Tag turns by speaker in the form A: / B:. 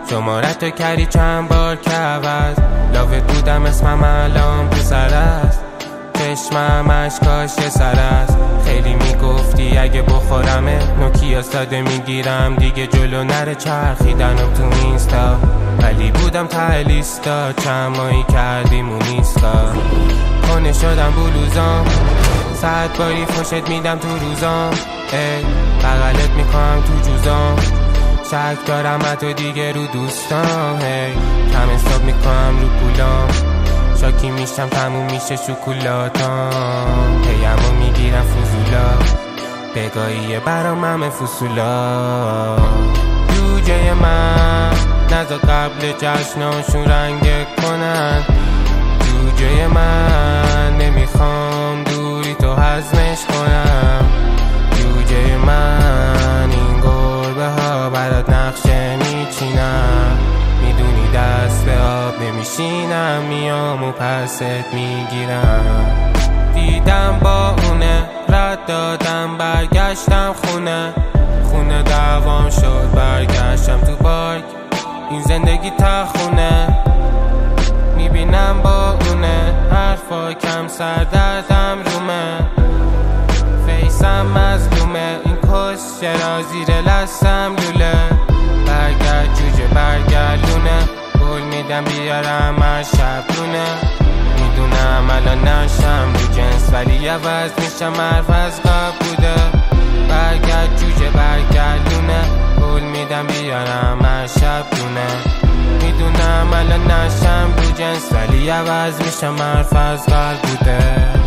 A: شمارتو کردی چند بار که عوض، لاوت بودم اسمم الان پسر است، چشمم اشکاش یه سر است. خیلی میگفتی اگه بخورمه نوکیا ساده میگیرم دیگه جلو نره، چرخیدنم تو اینستا ولی بودم ته لیستا، چند ماهی کردیم اون ایستا. خونه شدم بلوزام، 100 باری فشت میدم تو روزام، ای بغلت میکنم تو جوزام، شک دارم حتی دیگه رو دوستام، هی کم حساب میکنم رو پولام، شاکی میشم تموم میشه شکلاتام، پیمو میگیرم فضولا، بگاهیه برام همه فصولا. جوجه من نزا قبل جشناشون رنگ کنن، جوجه من نمیخوام دوری تو هضمش کنم، جوجه من این گربه ها برات نقشه میچینم، میدونی دست به آب نمیشینم، میام و پست میگیرم. دیدم با اونه رد دادم برگشتم خونه دوام شد برگشتم تو پارک، این زندگی تخونه، میبینم با اونه حرفا کم سردردم رومه، فیسم مظلومه، این کس چرا زیر لستم لوله، برگرد جوجه برگردونه، گل میدم بیارم هر شب دونه، میدونم الان نشم رو جنس ولی عوض میشم حرف از قبل بوده، برگرد جوجه برگردونه، گل میدم بیارم هر شب دونه، میدونم الان نشم رو جنس ولی عوض میشم حرف از قبل بوده.